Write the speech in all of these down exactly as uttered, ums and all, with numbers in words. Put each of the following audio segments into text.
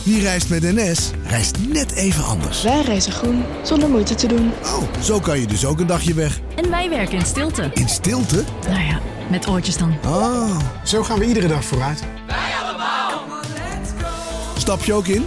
Wie reist met N S, reist net even anders. Wij reizen groen, zonder moeite te doen. Oh, zo kan je dus ook een dagje weg. En wij werken in stilte. In stilte? Nou ja, met oortjes dan. Ah. Zo gaan we iedere dag vooruit. Wij allemaal. Stap je ook in?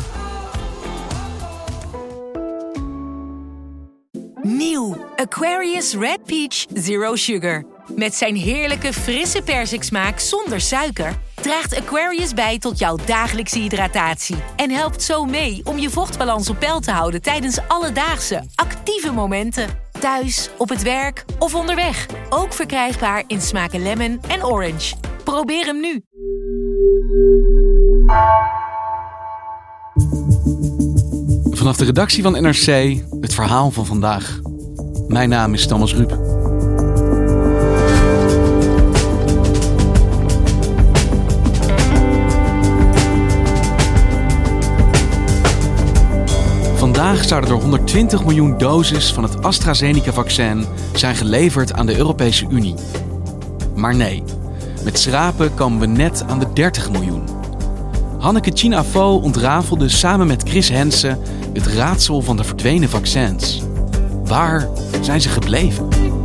Nieuw Aquarius Red Peach Zero Sugar. Met zijn heerlijke frisse persiksmaak zonder suiker draagt Aquarius bij tot jouw dagelijkse hydratatie. En helpt zo mee om je vochtbalans op peil te houden tijdens alledaagse, actieve momenten. Thuis, op het werk of onderweg. Ook verkrijgbaar in smaken lemon en orange. Probeer hem nu. Vanaf de redactie van N R C, het verhaal van vandaag. Mijn naam is Thomas Ruip. Vandaag zouden er honderdtwintig miljoen doses van het AstraZeneca-vaccin zijn geleverd aan de Europese Unie. Maar nee, met schrapen komen we net aan de dertig miljoen. Hanneke Chin Avo ontrafelde samen met Chris Hensen het raadsel van de verdwenen vaccins. Waar zijn ze gebleven?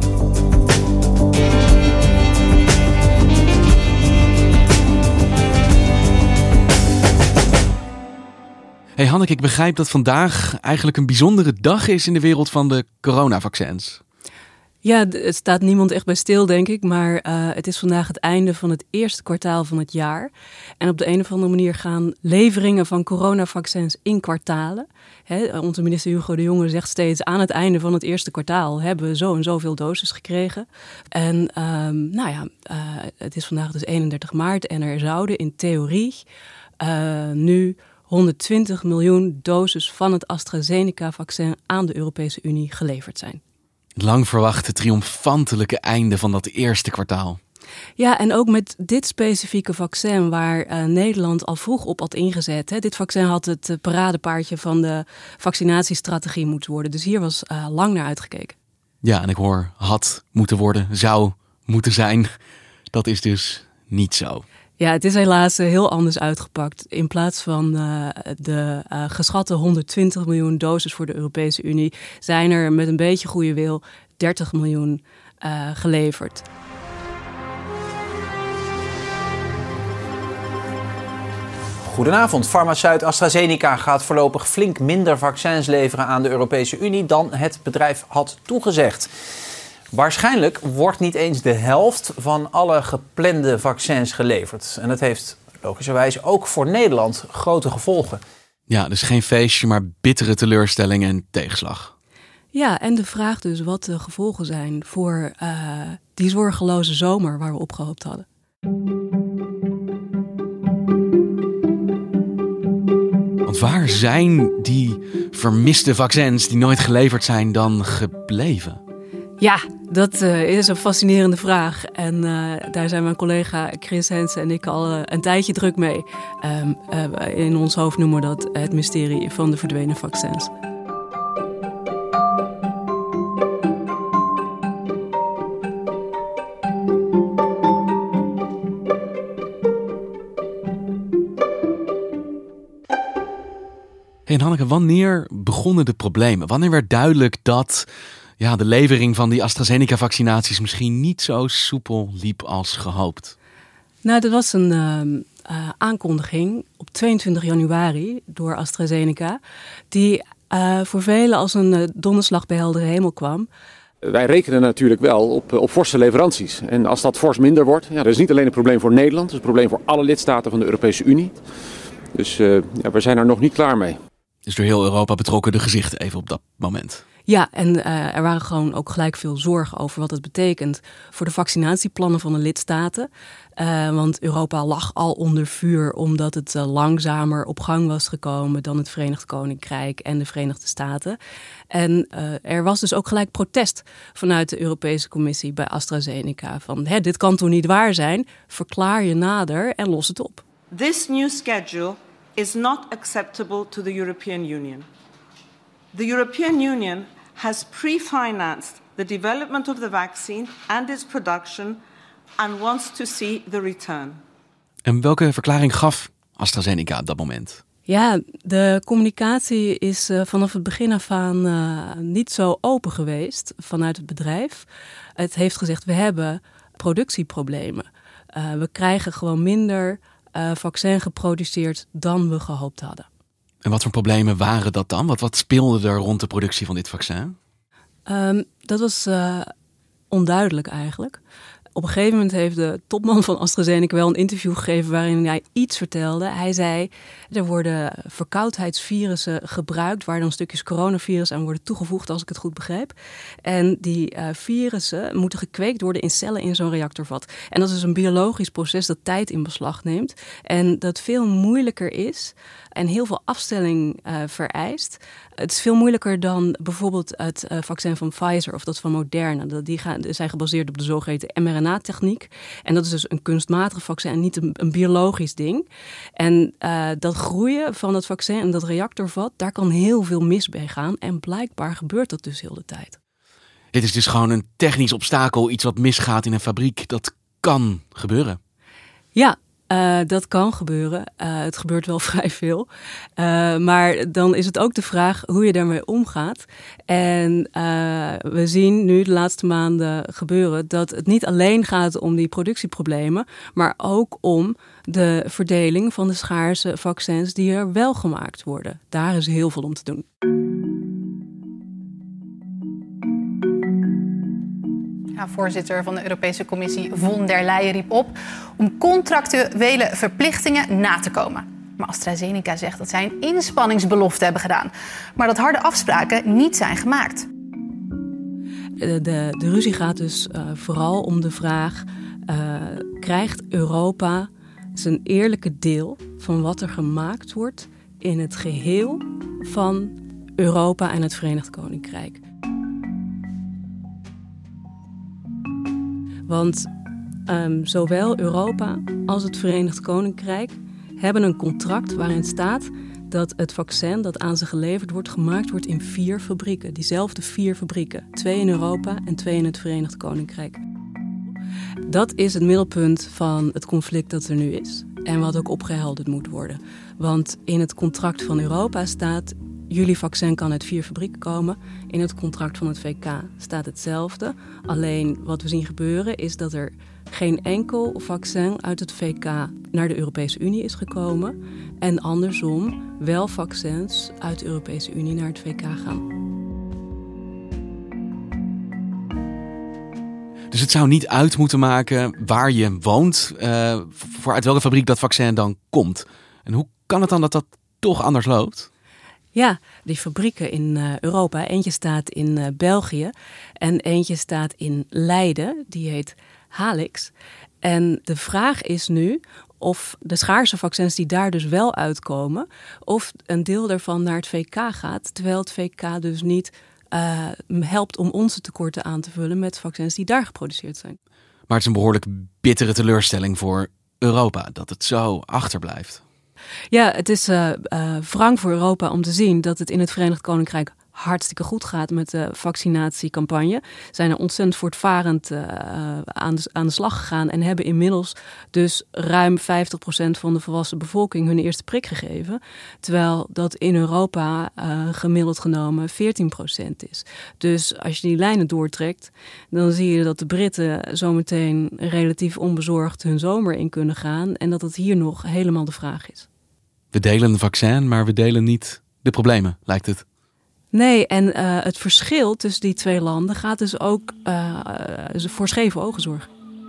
Hey Hanneke, ik begrijp dat vandaag eigenlijk een bijzondere dag is in de wereld van de coronavaccins. Ja, het staat niemand echt bij stil, denk ik. Maar uh, het is vandaag het einde van het eerste kwartaal van het jaar. En op de een of andere manier gaan leveringen van coronavaccins in kwartalen. He, onze minister Hugo de Jonge zegt steeds aan het einde van het eerste kwartaal hebben we zo en zoveel doses gekregen. En um, nou ja, uh, het is vandaag dus eenendertig maart en er zouden in theorie uh, nu honderdtwintig miljoen doses van het AstraZeneca-vaccin aan de Europese Unie geleverd zijn. Het lang verwachte triomfantelijke einde van dat eerste kwartaal. Ja, en ook met dit specifieke vaccin waar uh, Nederland al vroeg op had ingezet. Hè. Dit vaccin had het uh, paradepaardje van de vaccinatiestrategie moeten worden. Dus hier was uh, lang naar uitgekeken. Ja, en ik hoor had moeten worden, zou moeten zijn. Dat is dus niet zo. Ja, het is helaas heel anders uitgepakt. In plaats van uh, de uh, geschatte honderdtwintig miljoen doses voor de Europese Unie zijn er met een beetje goede wil dertig miljoen uh, geleverd. Goedenavond. Farmaceut AstraZeneca gaat voorlopig flink minder vaccins leveren aan de Europese Unie dan het bedrijf had toegezegd. Waarschijnlijk wordt niet eens de helft van alle geplande vaccins geleverd. En dat heeft logischerwijs ook voor Nederland grote gevolgen. Ja, dus geen feestje, maar bittere teleurstelling en tegenslag. Ja, en de vraag dus wat de gevolgen zijn voor uh, die zorgeloze zomer waar we op gehoopt hadden. Want waar zijn die vermiste vaccins die nooit geleverd zijn dan gebleven? Ja, dat uh, is een fascinerende vraag. En uh, daar zijn mijn collega Chris Hensen en ik al uh, een tijdje druk mee. Um, uh, in ons hoofd noemen we dat het mysterie van de verdwenen vaccins. Hey Hanneke, wanneer begonnen de problemen? Wanneer werd duidelijk dat ja, de levering van die AstraZeneca-vaccinaties misschien niet zo soepel liep als gehoopt? Nou, dat was een uh, uh, aankondiging op tweeëntwintig januari door AstraZeneca, die uh, voor velen als een uh, donderslag bij heldere hemel kwam. Wij rekenen natuurlijk wel op, op forse leveranties. En als dat fors minder wordt, ja, dat is niet alleen een probleem voor Nederland, het is een probleem voor alle lidstaten van de Europese Unie. Dus uh, ja, we zijn er nog niet klaar mee. Dus door heel Europa betrokken de gezichten even op dat moment. Ja, en uh, er waren gewoon ook gelijk veel zorgen over wat het betekent voor de vaccinatieplannen van de lidstaten. Uh, want Europa lag al onder vuur omdat het uh, langzamer op gang was gekomen dan het Verenigd Koninkrijk en de Verenigde Staten. En uh, er was dus ook gelijk protest vanuit de Europese Commissie bij AstraZeneca. Van, hè, dit kan toch niet waar zijn? Verklaar je nader en los het op. This new schedule is not acceptable to the European Union. The European Union has pre-financed the development of the vaccine and its production and wants to see the return. En welke verklaring gaf AstraZeneca op dat moment? Ja, de communicatie is uh, vanaf het begin af aan uh, niet zo open geweest vanuit het bedrijf. Het heeft gezegd, we hebben productieproblemen. Uh, we krijgen gewoon minder uh, vaccin geproduceerd dan we gehoopt hadden. En wat voor problemen waren dat dan? Wat, wat speelde er rond de productie van dit vaccin? Um, dat was uh, onduidelijk eigenlijk. Op een gegeven moment heeft de topman van AstraZeneca wel een interview gegeven waarin hij iets vertelde. Hij zei, er worden verkoudheidsvirussen gebruikt waar dan stukjes coronavirus aan worden toegevoegd, als ik het goed begreep. En die uh, virussen moeten gekweekt worden in cellen in zo'n reactorvat. En dat is een biologisch proces dat tijd in beslag neemt en dat veel moeilijker is en heel veel afstelling uh, vereist. Het is veel moeilijker dan bijvoorbeeld het uh, vaccin van Pfizer of dat van Moderna. Die gaan, zijn gebaseerd op de zogeheten mRNA-techniek. En dat is dus een kunstmatig vaccin en niet een, een biologisch ding. En uh, dat groeien van het vaccin en dat reactorvat, daar kan heel veel mis bij gaan. En blijkbaar gebeurt dat dus heel de tijd. Dit is dus gewoon een technisch obstakel, iets wat misgaat in een fabriek. Dat kan gebeuren. Ja. Uh, dat kan gebeuren. Uh, het gebeurt wel vrij veel. Uh, maar dan is het ook de vraag hoe je daarmee omgaat. En uh, we zien nu de laatste maanden gebeuren dat het niet alleen gaat om die productieproblemen, maar ook om de verdeling van de schaarse vaccins die er wel gemaakt worden. Daar is heel veel om te doen. Ja, voorzitter van de Europese Commissie von der Leyen riep op om contractuele verplichtingen na te komen. Maar AstraZeneca zegt dat zij een inspanningsbelofte hebben gedaan, maar dat harde afspraken niet zijn gemaakt. De, de, de ruzie gaat dus uh, vooral om de vraag, uh, krijgt Europa zijn eerlijke deel van wat er gemaakt wordt in het geheel van Europa en het Verenigd Koninkrijk? Want um, zowel Europa als het Verenigd Koninkrijk hebben een contract waarin staat dat het vaccin dat aan ze geleverd wordt gemaakt wordt in vier fabrieken. Diezelfde vier fabrieken. Twee in Europa en twee in het Verenigd Koninkrijk. Dat is het middelpunt van het conflict dat er nu is. En wat ook opgehelderd moet worden. Want in het contract van Europa staat, jullie vaccin kan uit vier fabrieken komen. In het contract van het V K staat hetzelfde. Alleen wat we zien gebeuren is dat er geen enkel vaccin uit het V K naar de Europese Unie is gekomen. En andersom wel vaccins uit de Europese Unie naar het V K gaan. Dus het zou niet uit moeten maken waar je woont, uh, voor uit welke fabriek dat vaccin dan komt. En hoe kan het dan dat dat toch anders loopt? Ja, die fabrieken in uh, Europa. Eentje staat in uh, België en eentje staat in Leiden. Die heet Halix. En de vraag is nu of de schaarse vaccins die daar dus wel uitkomen, of een deel daarvan naar het V K gaat, terwijl het V K dus niet uh, helpt om onze tekorten aan te vullen met vaccins die daar geproduceerd zijn. Maar het is een behoorlijk bittere teleurstelling voor Europa dat het zo achterblijft. Ja, het is uh, uh, wrang voor Europa om te zien dat het in het Verenigd Koninkrijk hartstikke goed gaat met de vaccinatiecampagne. Zijn er ontzettend voortvarend uh, aan, de, aan de slag gegaan en hebben inmiddels dus ruim vijftig procent van de volwassen bevolking hun eerste prik gegeven. Terwijl dat in Europa uh, gemiddeld genomen veertien procent is. Dus als je die lijnen doortrekt, dan zie je dat de Britten zometeen relatief onbezorgd hun zomer in kunnen gaan en dat het hier nog helemaal de vraag is. We delen een vaccin, maar we delen niet de problemen, lijkt het. Nee, en uh, het verschil tussen die twee landen gaat dus ook uh, voor scheve ogen zorgen.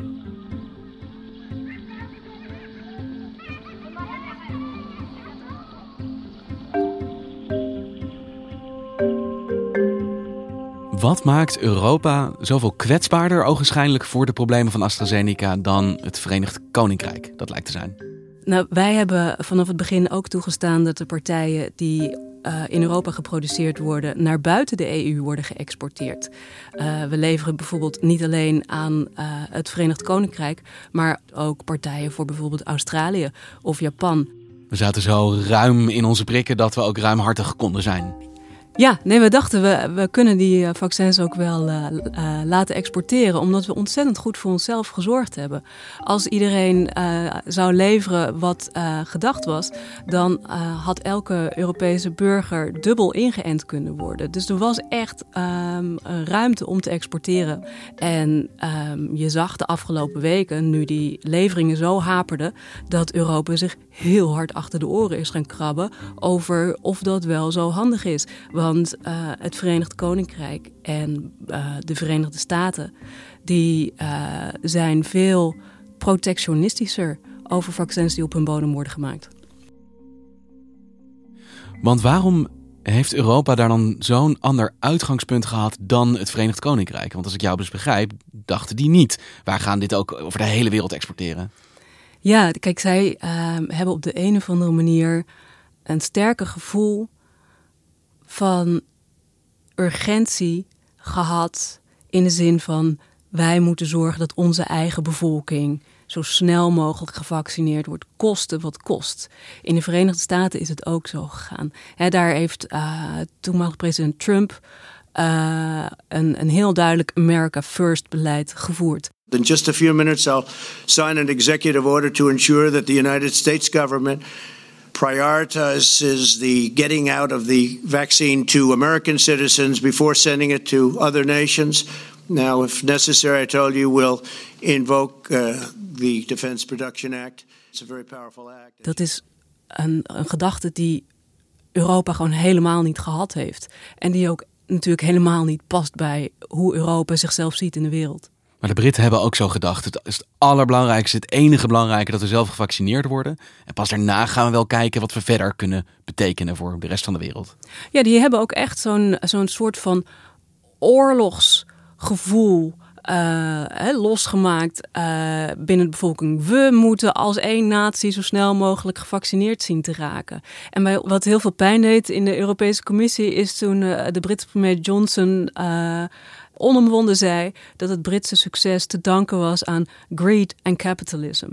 Wat maakt Europa zoveel kwetsbaarder ogenschijnlijk voor de problemen van AstraZeneca dan het Verenigd Koninkrijk, dat lijkt te zijn? Nou, wij hebben vanaf het begin ook toegestaan dat de partijen die uh, in Europa geproduceerd worden naar buiten de E U worden geëxporteerd. Uh, we leveren bijvoorbeeld niet alleen aan uh, het Verenigd Koninkrijk, maar ook partijen voor bijvoorbeeld Australië of Japan. We zaten zo ruim in onze prikken dat we ook ruimhartig konden zijn. Ja, nee, we dachten we, we kunnen die uh, vaccins ook wel uh, uh, laten exporteren, omdat we ontzettend goed voor onszelf gezorgd hebben. Als iedereen uh, zou leveren wat uh, gedacht was, dan uh, had elke Europese burger dubbel ingeënt kunnen worden. Dus er was echt um, ruimte om te exporteren. En um, je zag de afgelopen weken, nu die leveringen zo haperden, dat Europa zich heel hard achter de oren is gaan krabben over of dat wel zo handig is. Want uh, het Verenigd Koninkrijk en uh, de Verenigde Staten, die uh, zijn veel protectionistischer over vaccins die op hun bodem worden gemaakt. Want waarom heeft Europa daar dan zo'n ander uitgangspunt gehad dan het Verenigd Koninkrijk? Want als ik jou dus begrijp, dachten die niet. Wij gaan dit ook over de hele wereld exporteren. Ja, kijk, zij uh, hebben op de een of andere manier een sterker gevoel van urgentie gehad in de zin van wij moeten zorgen dat onze eigen bevolking zo snel mogelijk gevaccineerd wordt, koste wat kost. In de Verenigde Staten is het ook zo gegaan. He, daar heeft uh, toenmalig president Trump uh, een, een heel duidelijk America First beleid gevoerd. In just a few minutes I'll sign an executive order to ensure that the United States government prioritizes the getting out of the vaccine to American citizens before sending it to other nations. Now, if necessary, I told you we'll invoke uh, the Defense Production Act. It's a very powerful act. Dat is een, een gedachte die Europa gewoon helemaal niet gehad heeft. En die ook natuurlijk helemaal niet past bij hoe Europa zichzelf ziet in de wereld. Maar de Britten hebben ook zo gedacht. Het is het allerbelangrijkste, het enige belangrijke dat we zelf gevaccineerd worden. En pas daarna gaan we wel kijken wat we verder kunnen betekenen voor de rest van de wereld. Ja, die hebben ook echt zo'n, zo'n soort van oorlogsgevoel uh, hè, losgemaakt uh, binnen de bevolking. We moeten als één natie zo snel mogelijk gevaccineerd zien te raken. En bij, wat heel veel pijn deed in de Europese Commissie is toen uh, de Britse premier Johnson Uh, onomwonden zei dat het Britse succes te danken was aan greed and capitalism.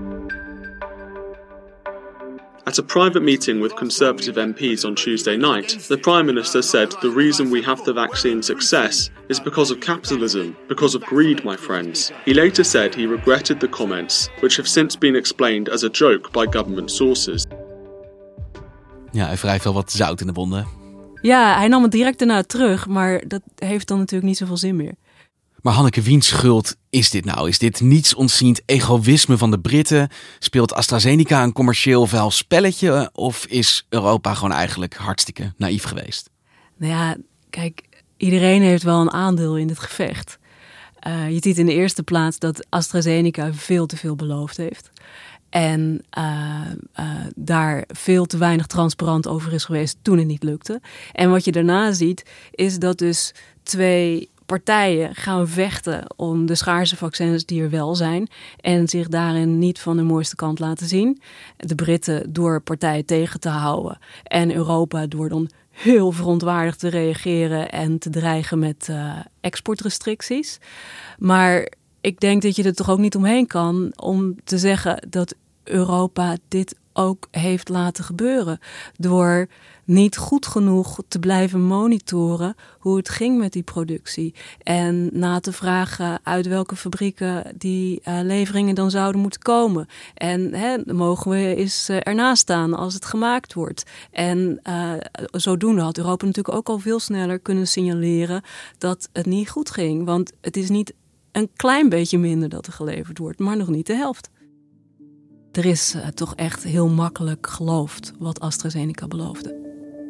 At a private meeting with Conservative M Ps on Tuesday night, the Prime Minister said the reason we have the vaccine success is because of capitalism, because of greed, my friends. He later said he regretted the comments, which have since been explained as a joke by government sources. Ja, hij wrijft wel wat zout in de wonden. Ja, hij nam het direct daarna terug, maar dat heeft dan natuurlijk niet zoveel zin meer. Maar Hanneke, wiens schuld is dit nou? Is dit niets ontziend egoïsme van de Britten? Speelt AstraZeneca een commercieel vuil spelletje? Of is Europa gewoon eigenlijk hartstikke naïef geweest? Nou ja, kijk, iedereen heeft wel een aandeel in dit gevecht. Uh, je ziet in de eerste plaats dat AstraZeneca veel te veel beloofd heeft. En uh, uh, daar veel te weinig transparant over is geweest toen het niet lukte. En wat je daarna ziet, is dat dus twee partijen gaan vechten om de schaarse vaccins die er wel zijn. En zich daarin niet van de mooiste kant laten zien. De Britten door partijen tegen te houden. En Europa door dan heel verontwaardigd te reageren en te dreigen met uh, exportrestricties. Maar ik denk dat je er toch ook niet omheen kan om te zeggen dat Europa dit ook heeft laten gebeuren. Door niet goed genoeg te blijven monitoren hoe het ging met die productie. En na te vragen uit welke fabrieken die uh, leveringen dan zouden moeten komen. En hè, mogen we eens uh, ernaast staan als het gemaakt wordt. En uh, zodoende had Europa natuurlijk ook al veel sneller kunnen signaleren dat het niet goed ging. Want het is niet een klein beetje minder dat er geleverd wordt, maar nog niet de helft. Er is uh, toch echt heel makkelijk geloofd wat AstraZeneca beloofde.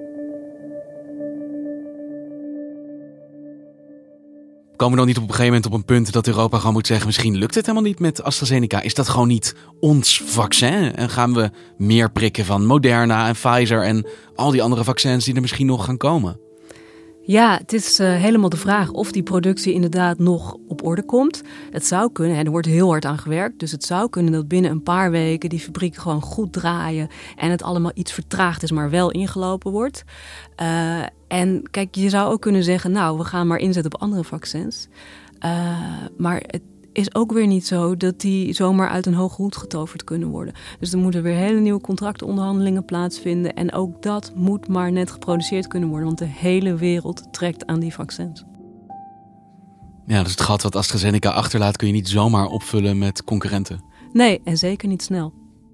Komen we dan niet op een gegeven moment op een punt dat Europa gewoon moet zeggen, misschien lukt het helemaal niet met AstraZeneca? Is dat gewoon niet ons vaccin? En gaan we meer prikken van Moderna en Pfizer en al die andere vaccins die er misschien nog gaan komen? Ja, het is uh, helemaal de vraag of die productie inderdaad nog op orde komt. Het zou kunnen, en er wordt heel hard aan gewerkt, dus het zou kunnen dat binnen een paar weken die fabrieken gewoon goed draaien en het allemaal iets vertraagd is, maar wel ingelopen wordt. Uh, en kijk, je zou ook kunnen zeggen, nou, we gaan maar inzetten op andere vaccins. Uh, maar het is ook weer niet zo dat die zomaar uit een hoge hoed getoverd kunnen worden. Dus er moeten weer hele nieuwe contractonderhandelingen plaatsvinden. En ook dat moet maar net geproduceerd kunnen worden. Want de hele wereld trekt aan die vaccins. Ja, dus het gat wat AstraZeneca achterlaat kun je niet zomaar opvullen met concurrenten. Nee, en zeker niet snel.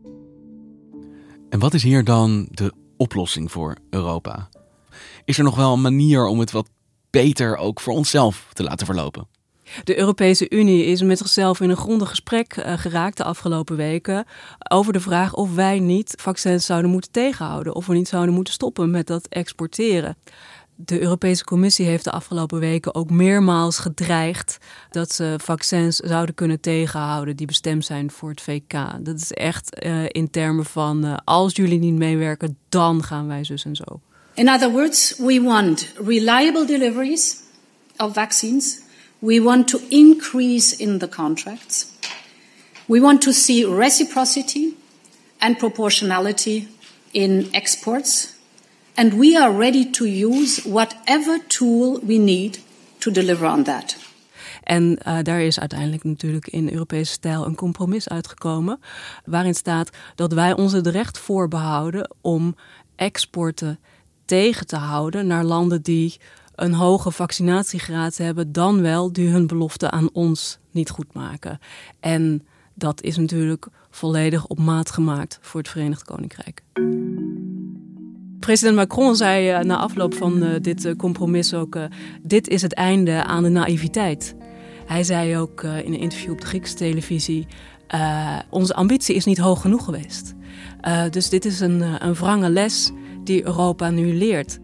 En wat is hier dan de oplossing voor Europa? Is er nog wel een manier om het wat beter ook voor onszelf te laten verlopen? De Europese Unie is met zichzelf in een grondig gesprek uh, geraakt de afgelopen weken over de vraag of wij niet vaccins zouden moeten tegenhouden. Of we niet zouden moeten stoppen met dat exporteren. De Europese Commissie heeft de afgelopen weken ook meermaals gedreigd dat ze vaccins zouden kunnen tegenhouden die bestemd zijn voor het V K. Dat is echt uh, in termen van uh, als jullie niet meewerken, dan gaan wij zus en zo. In other words, we want reliable deliveries of vaccines. We want to increase in the contracts. We want to see reciprocity and proportionality in exports. And we are ready to use whatever tool we need to deliver on that. En uh, daar is uiteindelijk natuurlijk in Europese stijl een compromis uitgekomen, waarin staat dat wij ons het recht voorbehouden om exporten tegen te houden naar landen die een hoge vaccinatiegraad hebben, dan wel die hun belofte aan ons niet goed maken. En dat is natuurlijk volledig op maat gemaakt voor het Verenigd Koninkrijk. President Macron zei uh, na afloop van uh, dit uh, compromis ook, uh, dit is het einde aan de naïviteit. Hij zei ook uh, in een interview op de Griekse televisie, uh, onze ambitie is niet hoog genoeg geweest. Uh, dus dit is een, uh, een wrange les die Europa nu leert.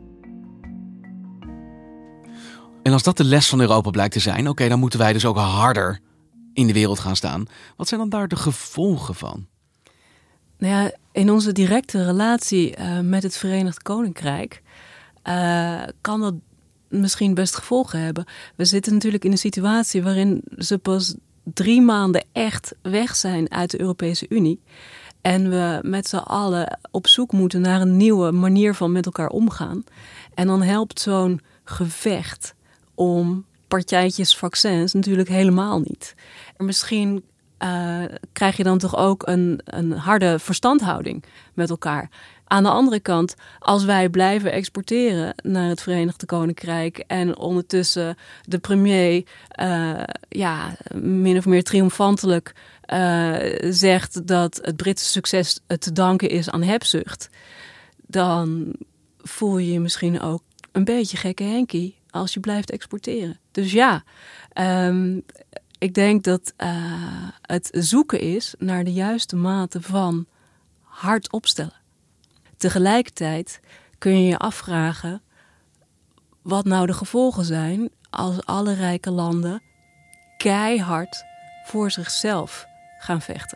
En als dat de les van Europa blijkt te zijn, oké, okay, dan moeten wij dus ook harder in de wereld gaan staan. Wat zijn dan daar de gevolgen van? Nou ja, in onze directe relatie uh, met het Verenigd Koninkrijk uh, kan dat misschien best gevolgen hebben. We zitten natuurlijk in een situatie waarin ze pas drie maanden echt weg zijn uit de Europese Unie. En we met z'n allen op zoek moeten naar een nieuwe manier van met elkaar omgaan. En dan helpt zo'n gevecht om partijtjes vaccins natuurlijk helemaal niet. En misschien uh, krijg je dan toch ook een, een harde verstandhouding met elkaar. Aan de andere kant, als wij blijven exporteren naar het Verenigd Koninkrijk en ondertussen de premier uh, ja, min of meer triomfantelijk uh, zegt dat het Britse succes te danken is aan hebzucht, dan voel je je misschien ook een beetje gekke Henkie als je blijft exporteren. Dus ja, um, ik denk dat uh, het zoeken is naar de juiste mate van hard opstellen. Tegelijkertijd kun je je afvragen wat nou de gevolgen zijn als alle rijke landen keihard voor zichzelf gaan vechten.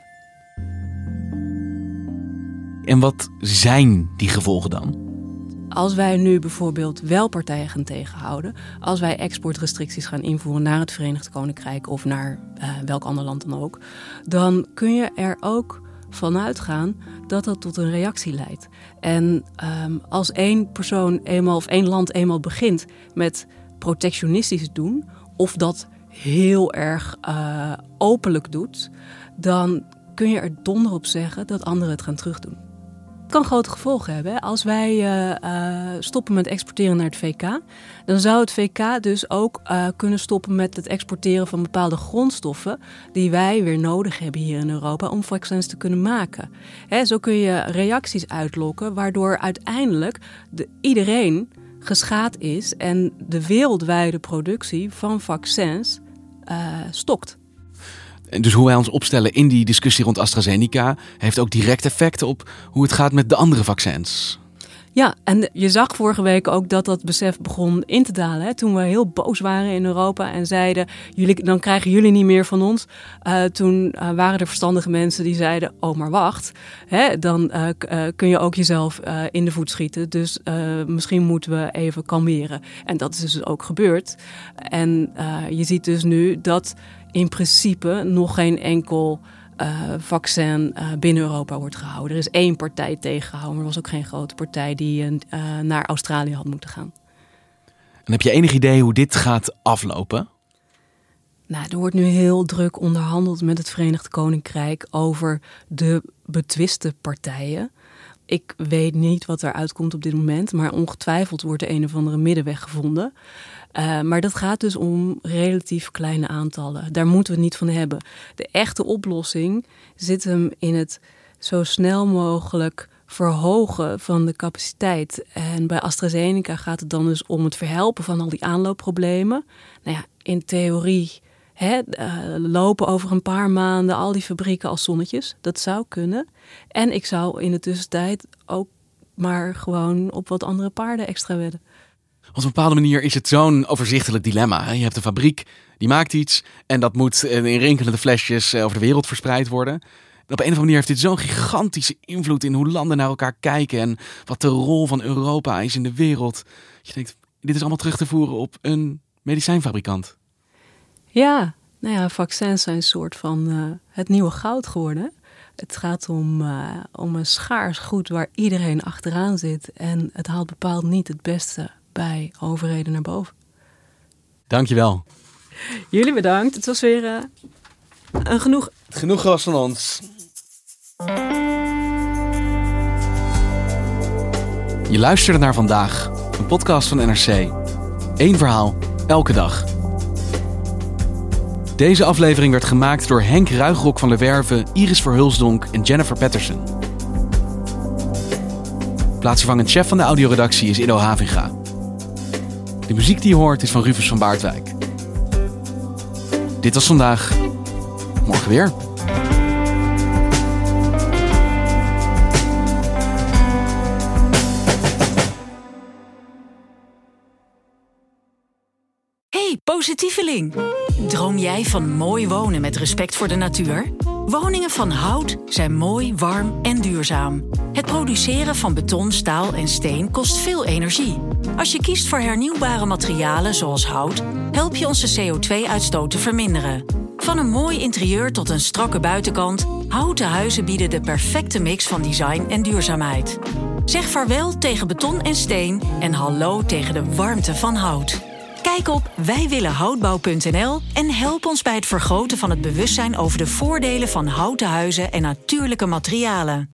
En wat zijn die gevolgen dan? Als wij nu bijvoorbeeld wel partijen gaan tegenhouden, als wij exportrestricties gaan invoeren naar het Verenigd Koninkrijk of naar uh, welk ander land dan ook, dan kun je er ook vanuit gaan dat dat tot een reactie leidt. En um, als één persoon eenmaal of één land eenmaal begint met protectionistisch doen, of dat heel erg uh, openlijk doet, dan kun je er donder op zeggen dat anderen het gaan terugdoen. Het kan grote gevolgen hebben. Hè? Als wij uh, uh, stoppen met exporteren naar het V K, dan zou het V K dus ook uh, kunnen stoppen met het exporteren van bepaalde grondstoffen die wij weer nodig hebben hier in Europa om vaccins te kunnen maken. Hè, zo kun je reacties uitlokken, waardoor uiteindelijk de, iedereen geschaad is en de wereldwijde productie van vaccins uh, stokt. Dus hoe wij ons opstellen in die discussie rond AstraZeneca heeft ook direct effect op hoe het gaat met de andere vaccins. Ja, en je zag vorige week ook dat dat besef begon in te dalen. Hè? Toen we heel boos waren in Europa en zeiden, jullie, dan krijgen jullie niet meer van ons. Uh, toen uh, waren er verstandige mensen die zeiden, oh maar wacht. Hè? Dan uh, k- uh, kun je ook jezelf uh, in de voet schieten. Dus uh, misschien moeten we even kalmeren. En dat is dus ook gebeurd. En uh, je ziet dus nu dat in principe nog geen enkel uh, vaccin uh, binnen Europa wordt gehouden. Er is één partij tegengehouden, maar er was ook geen grote partij die uh, naar Australië had moeten gaan. En heb je enig idee hoe dit gaat aflopen? Nou, er wordt nu heel druk onderhandeld met het Verenigd Koninkrijk over de betwiste partijen. Ik weet niet wat er uitkomt op dit moment, maar ongetwijfeld wordt er een of andere middenweg gevonden. Uh, maar dat gaat dus om relatief kleine aantallen. Daar moeten we het niet van hebben. De echte oplossing zit hem in het zo snel mogelijk verhogen van de capaciteit. En bij AstraZeneca gaat het dan dus om het verhelpen van al die aanloopproblemen. Nou ja, in theorie hè, uh, lopen over een paar maanden al die fabrieken als zonnetjes. Dat zou kunnen. En ik zou in de tussentijd ook maar gewoon op wat andere paarden extra wedden. Op een bepaalde manier is het zo'n overzichtelijk dilemma. Je hebt een fabriek, die maakt iets en dat moet in rinkelende flesjes over de wereld verspreid worden. En op een of andere manier heeft dit zo'n gigantische invloed in hoe landen naar elkaar kijken en wat de rol van Europa is in de wereld. Je denkt, dit is allemaal terug te voeren op een medicijnfabrikant. Ja, nou ja, vaccins zijn een soort van uh, het nieuwe goud geworden. Het gaat om, uh, om een schaars goed waar iedereen achteraan zit. En het haalt bepaald niet het beste bij overheden naar boven. Dankjewel. Jullie bedankt. Het was weer uh, een genoeg. Genoeg was van ons. Je luisterde naar Vandaag, een podcast van N R C. Eén verhaal, elke dag. Deze aflevering werd gemaakt door Henk Ruigrok van der Werve, Iris Verhulsdonk en Jennifer Patterson. Plaatsvervangend chef van de audioredactie is Ido Havinga. De muziek die je hoort is van Rufus van Baardwijk. Dit was Vandaag. Morgen weer. Hey, positieveling! Droom jij van mooi wonen met respect voor de natuur? Woningen van hout zijn mooi, warm en duurzaam. Het produceren van beton, staal en steen kost veel energie. Als je kiest voor hernieuwbare materialen zoals hout, help je onze C O twee uitstoot te verminderen. Van een mooi interieur tot een strakke buitenkant, houten huizen bieden de perfecte mix van design en duurzaamheid. Zeg vaarwel tegen beton en steen en hallo tegen de warmte van hout. Kijk op wij willen houtbouw punt n l en help ons bij het vergroten van het bewustzijn over de voordelen van houten huizen en natuurlijke materialen.